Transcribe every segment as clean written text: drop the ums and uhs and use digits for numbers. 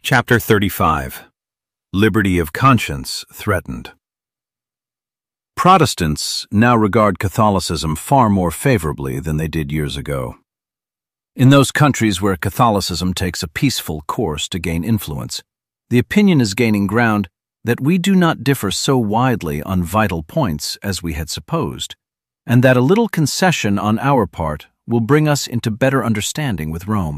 Chapter 35. Liberty of Conscience Threatened. Protestants now regard Catholicism far more favorably than they did years ago. In those countries where Catholicism takes a peaceful course to gain influence, the opinion is gaining ground that we do not differ so widely on vital points as we had supposed, and that a little concession on our part will bring us into better understanding with Rome.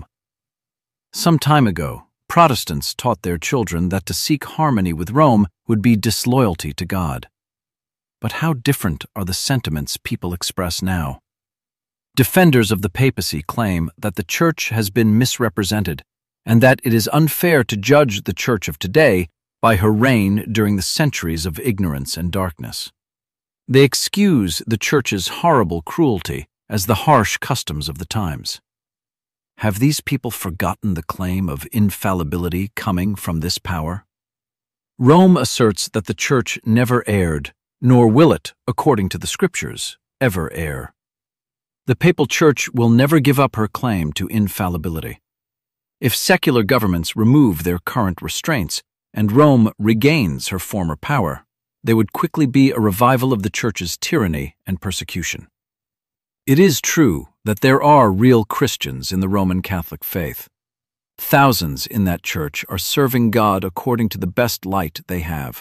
Some time ago, Protestants taught their children that to seek harmony with Rome would be disloyalty to God. But how different are the sentiments people express now? Defenders of the papacy claim that the Church has been misrepresented and that it is unfair to judge the Church of today by her reign during the centuries of ignorance and darkness. They excuse the Church's horrible cruelty as the harsh customs of the times. Have these people forgotten the claim of infallibility coming from this power? Rome asserts that the Church never erred, nor will it, according to the Scriptures, ever err. The Papal Church will never give up her claim to infallibility. If secular governments remove their current restraints and Rome regains her former power, there would quickly be a revival of the Church's tyranny and persecution. It is true that there are real Christians in the Roman Catholic faith. Thousands in that church are serving God according to the best light they have.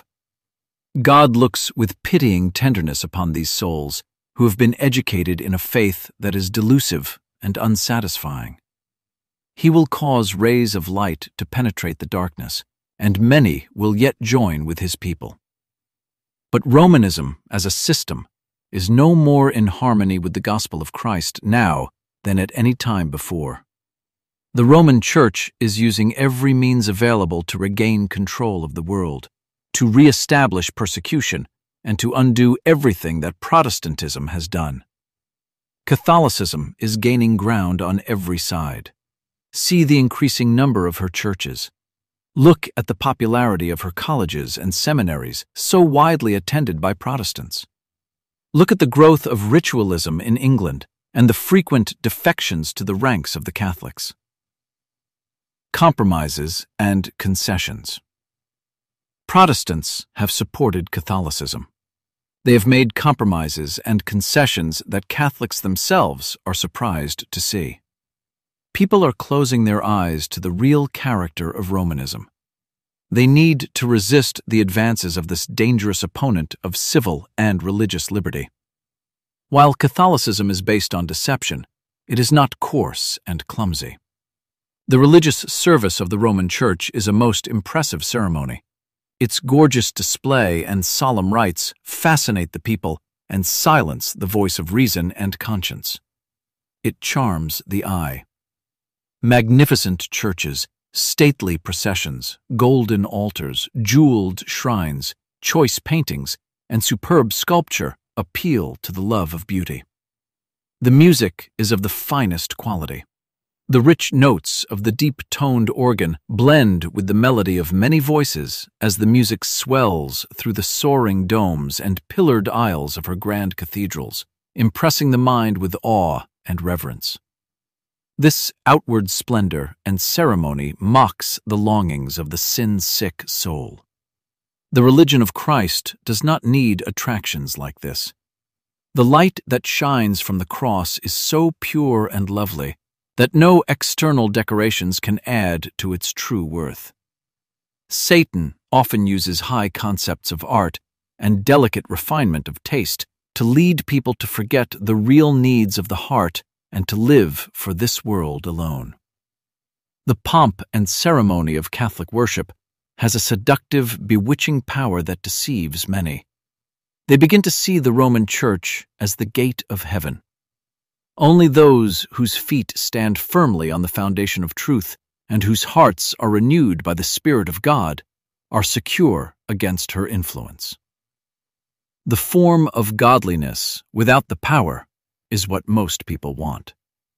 God looks with pitying tenderness upon these souls who have been educated in a faith that is delusive and unsatisfying. He will cause rays of light to penetrate the darkness, and many will yet join with his people. But Romanism, as a system, is no more in harmony with the gospel of Christ now than at any time before. The Roman Church is using every means available to regain control of the world, to re-establish persecution, and to undo everything that Protestantism has done. Catholicism is gaining ground on every side. See the increasing number of her churches. Look at the popularity of her colleges and seminaries, so widely attended by Protestants. Look at the growth of ritualism in England and the frequent defections to the ranks of the Catholics. Compromises and concessions. Protestants have supported Catholicism. They have made compromises and concessions that Catholics themselves are surprised to see. People are closing their eyes to the real character of Romanism. They need to resist the advances of this dangerous opponent of civil and religious liberty. While Catholicism is based on deception, it is not coarse and clumsy. The religious service of the Roman Church is a most impressive ceremony. Its gorgeous display and solemn rites fascinate the people and silence the voice of reason and conscience. It charms the eye. Magnificent churches, stately processions, golden altars, jeweled shrines, choice paintings, and superb sculpture appeal to the love of beauty. The music is of the finest quality. The rich notes of the deep-toned organ blend with the melody of many voices as the music swells through the soaring domes and pillared aisles of her grand cathedrals, impressing the mind with awe and reverence. This outward splendor and ceremony mocks the longings of the sin-sick soul. The religion of Christ does not need attractions like this. The light that shines from the cross is so pure and lovely that no external decorations can add to its true worth. Satan often uses high concepts of art and delicate refinement of taste to lead people to forget the real needs of the heart and to live for this world alone. The pomp and ceremony of Catholic worship has a seductive, bewitching power that deceives many. They begin to see the Roman Church as the gate of heaven. Only those whose feet stand firmly on the foundation of truth and whose hearts are renewed by the Spirit of God are secure against her influence. The form of godliness without the power is what most people want.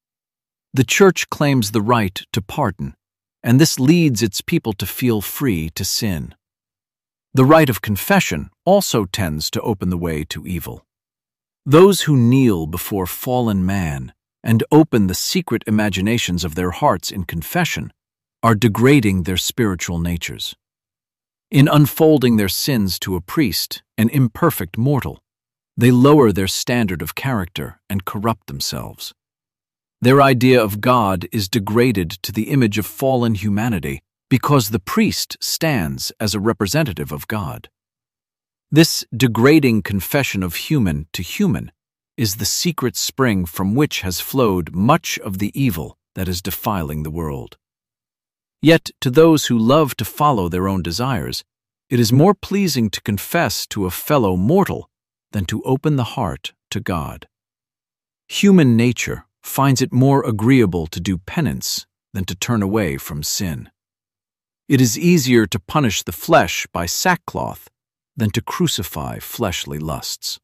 The Church claims the right to pardon, and this leads its people to feel free to sin. The right of confession also tends to open the way to evil. Those who kneel before fallen man and open the secret imaginations of their hearts in confession are degrading their spiritual natures. In unfolding their sins to a priest, an imperfect mortal, they lower their standard of character and corrupt themselves. Their idea of God is degraded to the image of fallen humanity because the priest stands as a representative of God. This degrading confession of human to human is the secret spring from which has flowed much of the evil that is defiling the world. Yet to those who love to follow their own desires, it is more pleasing to confess to a fellow mortal than to open the heart to God. Human nature finds it more agreeable to do penance than to turn away from sin. It is easier to punish the flesh by sackcloth than to crucify fleshly lusts.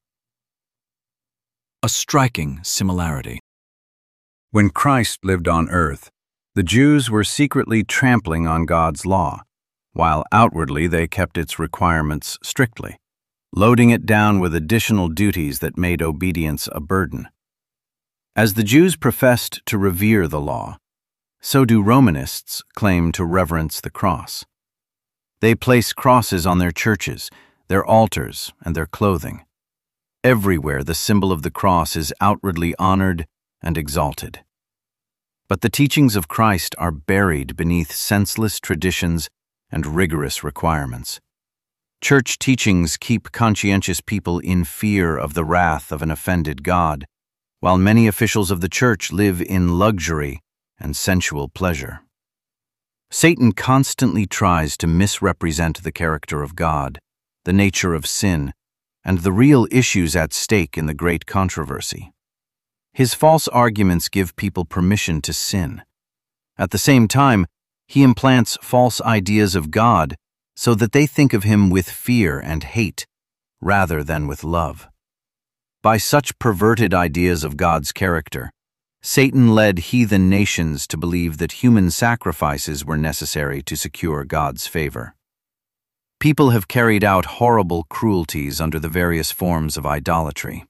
A striking similarity. When Christ lived on earth, the Jews were secretly trampling on God's law, while outwardly they kept its requirements strictly, loading it down with additional duties that made obedience a burden. As the Jews professed to revere the law, so do Romanists claim to reverence the cross. They place crosses on their churches, their altars, and their clothing. Everywhere the symbol of the cross is outwardly honored and exalted. But the teachings of Christ are buried beneath senseless traditions and rigorous requirements. Church teachings keep conscientious people in fear of the wrath of an offended God, while many officials of the church live in luxury and sensual pleasure. Satan constantly tries to misrepresent the character of God, the nature of sin, and the real issues at stake in the great controversy. His false arguments give people permission to sin. At the same time, he implants false ideas of God so that they think of him with fear and hate rather than with love. By such perverted ideas of God's character, Satan led heathen nations to believe that human sacrifices were necessary to secure God's favor. People have carried out horrible cruelties under the various forms of idolatry.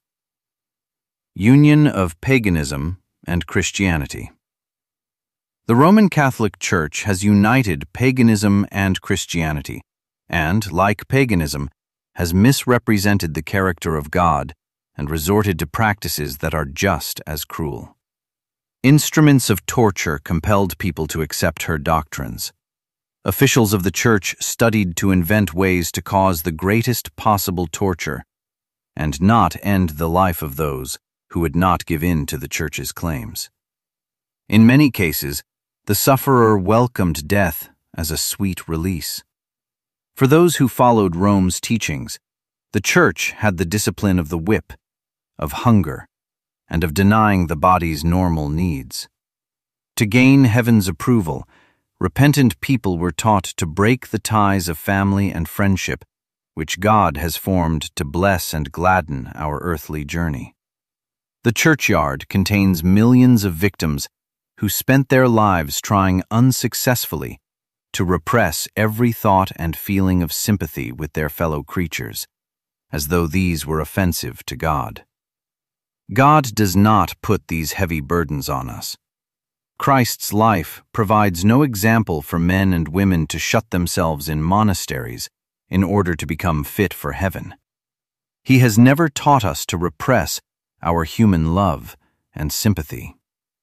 Union of paganism and Christianity. The Roman Catholic Church has united paganism and Christianity, and, like paganism, has misrepresented the character of God and resorted to practices that are just as cruel. Instruments of torture compelled people to accept her doctrines. Officials of the Church studied to invent ways to cause the greatest possible torture and not end the life of those who would not give in to the Church's claims. In many cases, the sufferer welcomed death as a sweet release. For those who followed Rome's teachings, the Church had the discipline of the whip, of hunger, and of denying the body's normal needs. To gain heaven's approval, repentant people were taught to break the ties of family and friendship which God has formed to bless and gladden our earthly journey. The churchyard contains millions of victims who spent their lives trying unsuccessfully to repress every thought and feeling of sympathy with their fellow creatures, as though these were offensive to God. God does not put these heavy burdens on us. Christ's life provides no example for men and women to shut themselves in monasteries in order to become fit for heaven. He has never taught us to repress our human love and sympathy.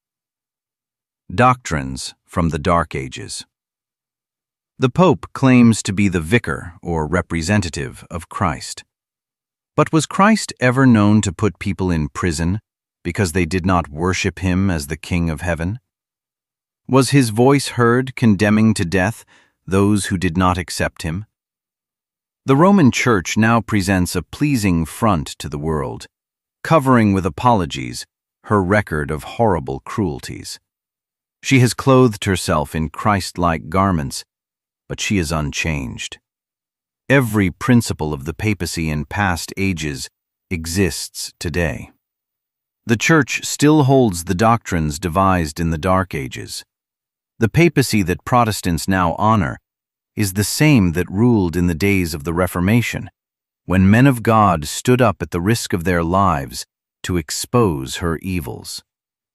Doctrines from the Dark Ages. The Pope claims to be the vicar or representative of Christ. But was Christ ever known to put people in prison because they did not worship him as the King of Heaven? Was his voice heard condemning to death those who did not accept him? The Roman Church now presents a pleasing front to the world, covering with apologies her record of horrible cruelties. She has clothed herself in Christ-like garments, but she is unchanged. Every principle of the papacy in past ages exists today. The Church still holds the doctrines devised in the Dark Ages. The papacy that Protestants now honor is the same that ruled in the days of the Reformation, when men of God stood up at the risk of their lives to expose her evils.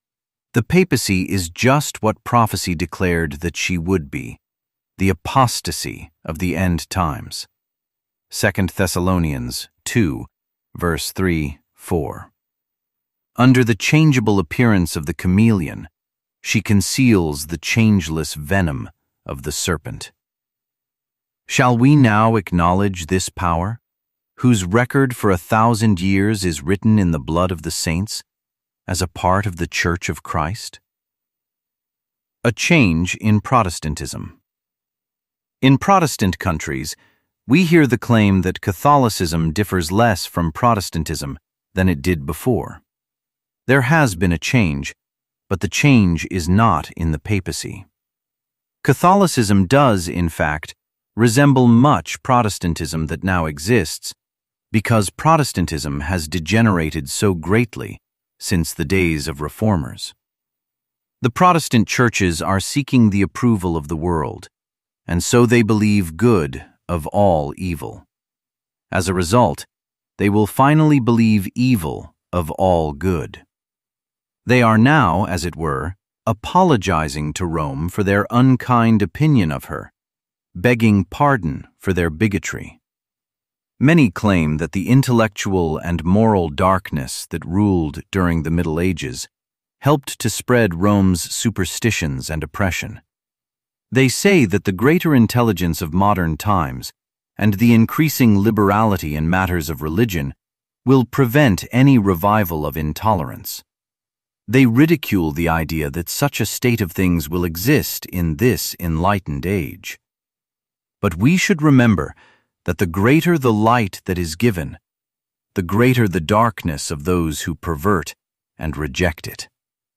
The papacy is just what prophecy declared that she would be, the apostasy of the end times. 2 Thessalonians 2, verse 3-4. Under the changeable appearance of the chameleon, she conceals the changeless venom of the serpent. Shall we now acknowledge this power, whose record for 1,000 years is written in the blood of the saints, as a part of the Church of Christ? A change in Protestantism. In Protestant countries, we hear the claim that Catholicism differs less from Protestantism than it did before. There has been a change, but the change is not in the papacy. Catholicism does, in fact, resemble much Protestantism that now exists, because Protestantism has degenerated so greatly since the days of reformers. The Protestant churches are seeking the approval of the world, and so they believe good of all evil. As a result, they will finally believe evil of all good. They are now, as it were, apologizing to Rome for their unkind opinion of her, begging pardon for their bigotry. Many claim that the intellectual and moral darkness that ruled during the Middle Ages helped to spread Rome's superstitions and oppression. They say that the greater intelligence of modern times and the increasing liberality in matters of religion will prevent any revival of intolerance. They ridicule the idea that such a state of things will exist in this enlightened age. But we should remember that the greater the light that is given, the greater the darkness of those who pervert and reject it.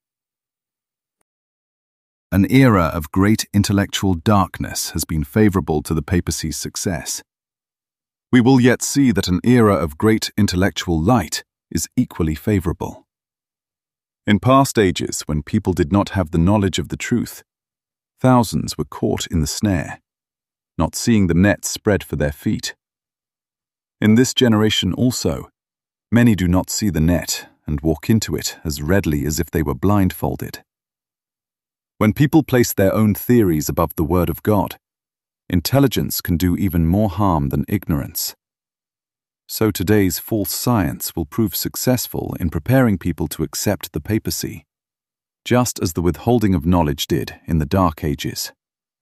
An era of great intellectual darkness has been favorable to the papacy's success. We will yet see that an era of great intellectual light is equally favorable. In past ages, when people did not have the knowledge of the truth, thousands were caught in the snare, not seeing the net spread for their feet. In this generation also, many do not see the net and walk into it as readily as if they were blindfolded. When people place their own theories above the Word of God, intelligence can do even more harm than ignorance. So today's false science will prove successful in preparing people to accept the papacy, just as the withholding of knowledge did in the Dark Ages.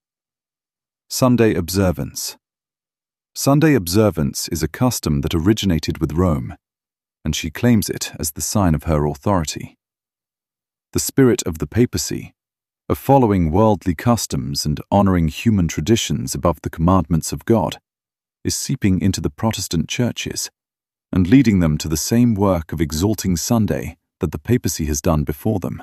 Sunday observance. Sunday observance is a custom that originated with Rome, and she claims it as the sign of her authority. The spirit of the papacy, of following worldly customs and honoring human traditions above the commandments of God, is seeping into the Protestant churches and leading them to the same work of exalting Sunday that the papacy has done before them.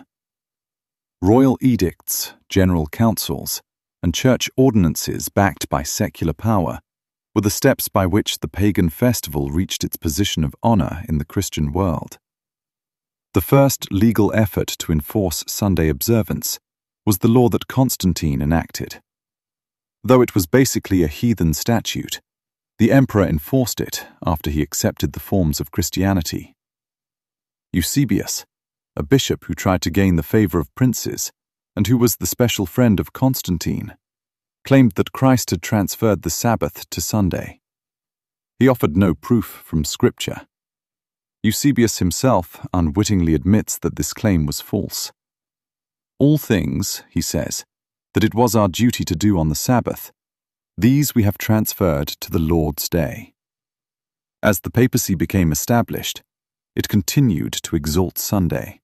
Royal edicts, general councils, and church ordinances backed by secular power were the steps by which the pagan festival reached its position of honor in the Christian world. The first legal effort to enforce Sunday observance was the law that Constantine enacted. Though it was basically a heathen statute, the emperor enforced it after he accepted the forms of Christianity. Eusebius, a bishop who tried to gain the favor of princes and who was the special friend of Constantine, claimed that Christ had transferred the Sabbath to Sunday. He offered no proof from Scripture. Eusebius himself unwittingly admits that this claim was false. All things, he says, that it was our duty to do on the Sabbath, these we have transferred to the Lord's Day. As the papacy became established, it continued to exalt Sunday.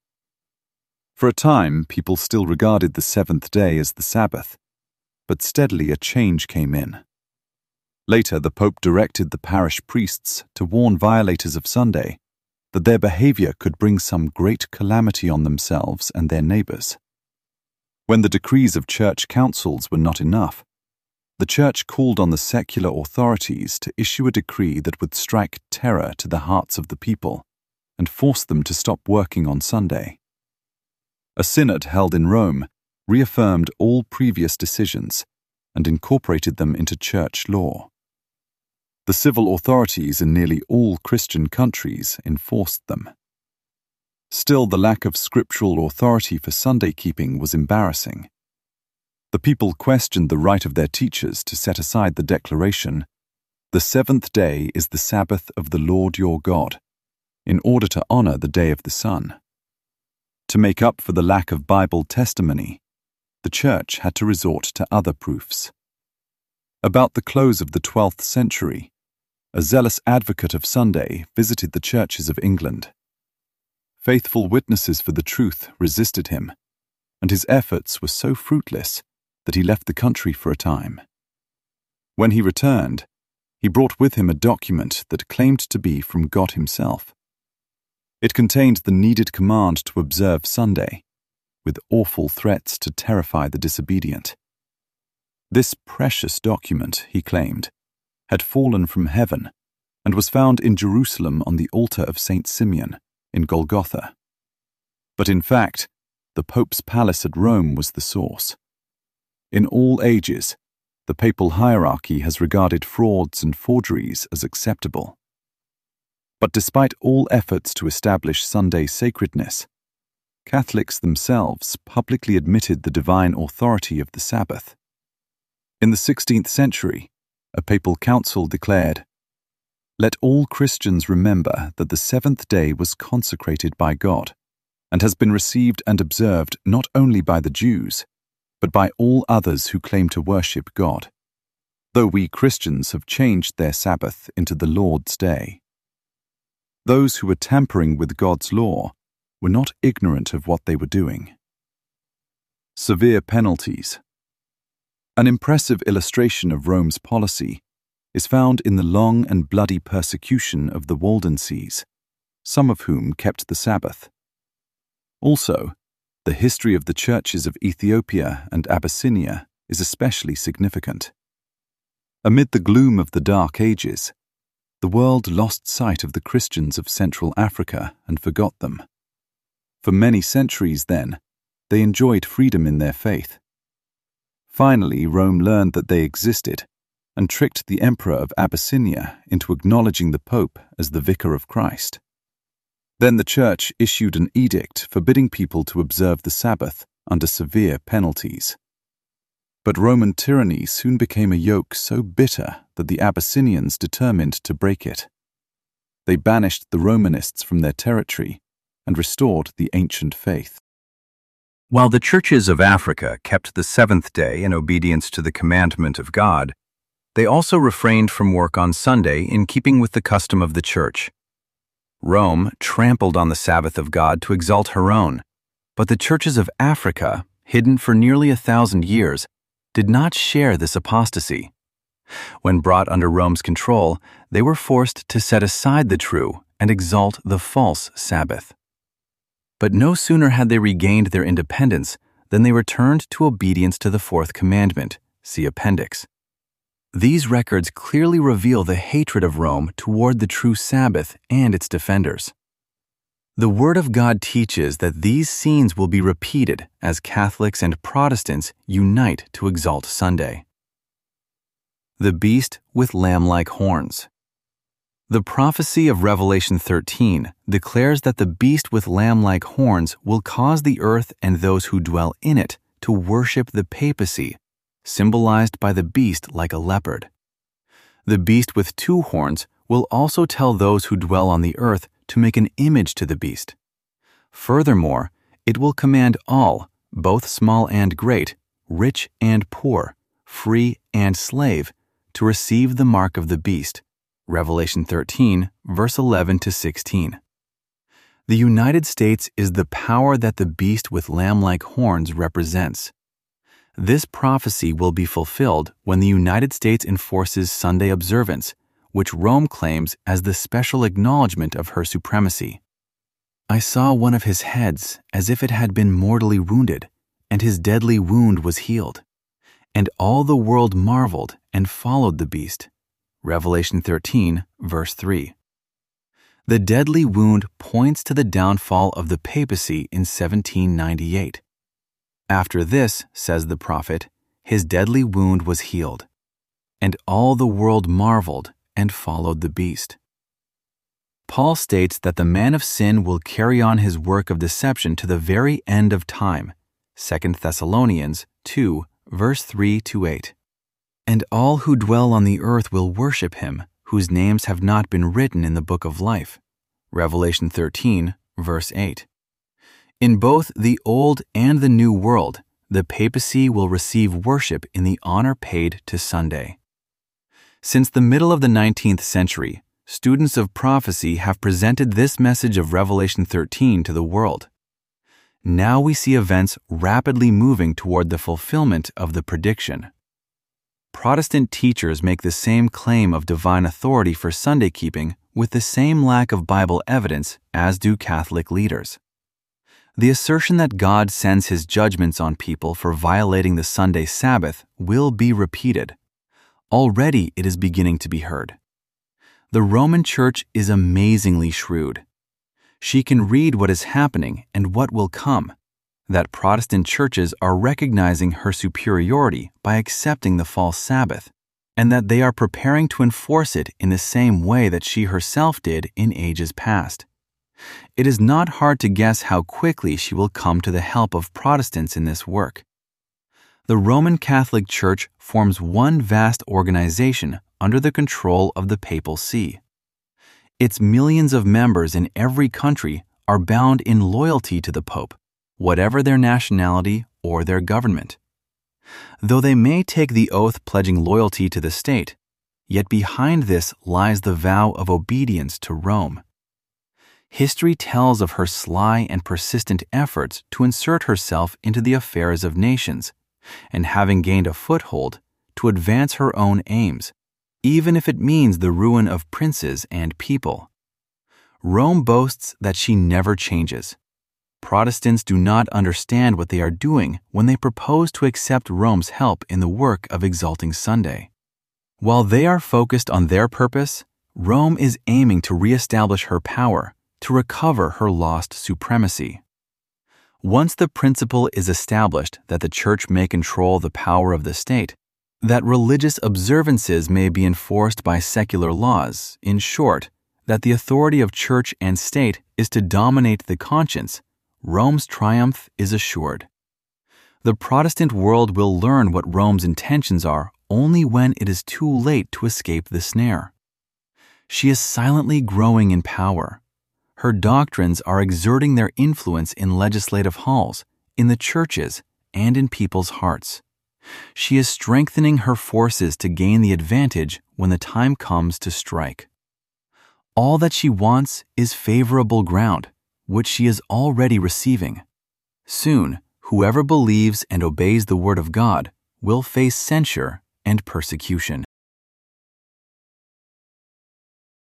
For a time, people still regarded the seventh day as the Sabbath, but steadily a change came in. Later, the Pope directed the parish priests to warn violators of Sunday that their behavior could bring some great calamity on themselves and their neighbors. When the decrees of church councils were not enough, the Church called on the secular authorities to issue a decree that would strike terror to the hearts of the people and force them to stop working on Sunday. A synod held in Rome reaffirmed all previous decisions and incorporated them into church law. The civil authorities in nearly all Christian countries enforced them. Still, the lack of scriptural authority for Sunday keeping was embarrassing. The people questioned the right of their teachers to set aside the declaration, "The seventh day is the Sabbath of the Lord your God," in order to honor the day of the sun. To make up for the lack of Bible testimony, the church had to resort to other proofs. About the close of the 12th century, a zealous advocate of Sunday visited the churches of England. Faithful witnesses for the truth resisted him, and his efforts were so fruitless that he left the country for a time. When he returned, he brought with him a document that claimed to be from God himself. It contained the needed command to observe Sunday, with awful threats to terrify the disobedient. This precious document, he claimed, had fallen from heaven and was found in Jerusalem on the altar of St. Simeon in Golgotha. But in fact, the Pope's palace at Rome was the source. In all ages, the papal hierarchy has regarded frauds and forgeries as acceptable. But despite all efforts to establish Sunday sacredness, Catholics themselves publicly admitted the divine authority of the Sabbath. In the 16th century, a papal council declared, "Let all Christians remember that the seventh day was consecrated by God, and has been received and observed not only by the Jews, but by all others who claim to worship God, though we Christians have changed their Sabbath into the Lord's Day." Those who were tampering with God's law were not ignorant of what they were doing. Severe penalties. An impressive illustration of Rome's policy is found in the long and bloody persecution of the Waldenses, some of whom kept the Sabbath. Also, the history of the churches of Ethiopia and Abyssinia is especially significant. Amid the gloom of the Dark Ages, the world lost sight of the Christians of Central Africa and forgot them. For many centuries then, they enjoyed freedom in their faith. Finally, Rome learned that they existed and tricked the Emperor of Abyssinia into acknowledging the Pope as the Vicar of Christ. Then the Church issued an edict forbidding people to observe the Sabbath under severe penalties. But Roman tyranny soon became a yoke so bitter that the Abyssinians determined to break it. They banished the Romanists from their territory and restored the ancient faith. While the churches of Africa kept the seventh day in obedience to the commandment of God, they also refrained from work on Sunday in keeping with the custom of the church. Rome trampled on the Sabbath of God to exalt her own, but the churches of Africa, hidden for nearly 1,000 years, did not share this apostasy. When brought under Rome's control, they were forced to set aside the true and exalt the false Sabbath. But no sooner had they regained their independence than they returned to obedience to the fourth commandment, see Appendix. These records clearly reveal the hatred of Rome toward the true Sabbath and its defenders. The Word of God teaches that these scenes will be repeated as Catholics and Protestants unite to exalt Sunday. The beast with lamb-like horns. The prophecy of Revelation 13 declares that the beast with lamb-like horns will cause the earth and those who dwell in it to worship the papacy, symbolized by the beast like a leopard. The beast with 2 horns will also tell those who dwell on the earth to make an image to the beast. Furthermore, it will command all, both small and great, rich and poor, free and slave, to receive the mark of the beast. Revelation 13, verse 11 to 16. The United States is the power that the beast with lamb-like horns represents. This prophecy will be fulfilled when the United States enforces Sunday observance, which Rome claims as the special acknowledgement of her supremacy. I saw one of his heads as if it had been mortally wounded, and his deadly wound was healed. And all the world marveled and followed the beast. Revelation 13, verse 3. The deadly wound points to the downfall of the papacy in 1798. After this, says the prophet, his deadly wound was healed, and all the world marveled and followed the beast. Paul states that the man of sin will carry on his work of deception to the very end of time. 2 Thessalonians 2, verse 3-8. And all who dwell on the earth will worship him, whose names have not been written in the book of life. Revelation 13, verse 8. In both the Old and the New World, the papacy will receive worship in the honor paid to Sunday. Since the middle of the 19th century, students of prophecy have presented this message of Revelation 13 to the world. Now we see events rapidly moving toward the fulfillment of the prediction. Protestant teachers make the same claim of divine authority for Sunday keeping with the same lack of Bible evidence as do Catholic leaders. The assertion that God sends his judgments on people for violating the Sunday Sabbath will be repeated. Already it is beginning to be heard. The Roman Church is amazingly shrewd. She can read what is happening and what will come, that Protestant churches are recognizing her superiority by accepting the false Sabbath, and that they are preparing to enforce it in the same way that she herself did in ages past. It is not hard to guess how quickly she will come to the help of Protestants in this work. The Roman Catholic Church forms one vast organization under the control of the Papal See. Its millions of members in every country are bound in loyalty to the Pope, whatever their nationality or their government. Though they may take the oath pledging loyalty to the state, yet behind this lies the vow of obedience to Rome. History tells of her sly and persistent efforts to insert herself into the affairs of nations, and having gained a foothold, to advance her own aims, even if it means the ruin of princes and people. Rome boasts that she never changes. Protestants do not understand what they are doing when they propose to accept Rome's help in the work of exalting Sunday. While they are focused on their purpose, Rome is aiming to reestablish her power, to recover her lost supremacy. Once the principle is established that the Church may control the power of the state, that religious observances may be enforced by secular laws, in short, that the authority of Church and state is to dominate the conscience, Rome's triumph is assured. The Protestant world will learn what Rome's intentions are only when it is too late to escape the snare. She is silently growing in power. Her doctrines are exerting their influence in legislative halls, in the churches, and in people's hearts. She is strengthening her forces to gain the advantage when the time comes to strike. All that she wants is favorable ground, which she is already receiving. Soon, whoever believes and obeys the word of God will face censure and persecution.